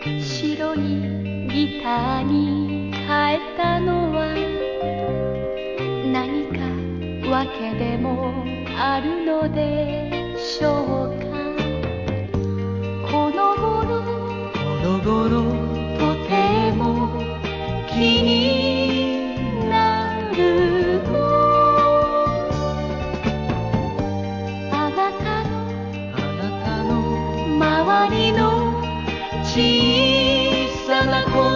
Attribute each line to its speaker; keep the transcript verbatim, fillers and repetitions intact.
Speaker 1: 白いギターに変えたのは何か訳でもあるのでしょうか。この頃この頃とても気になるの。あなたのあなたの周りの小さな声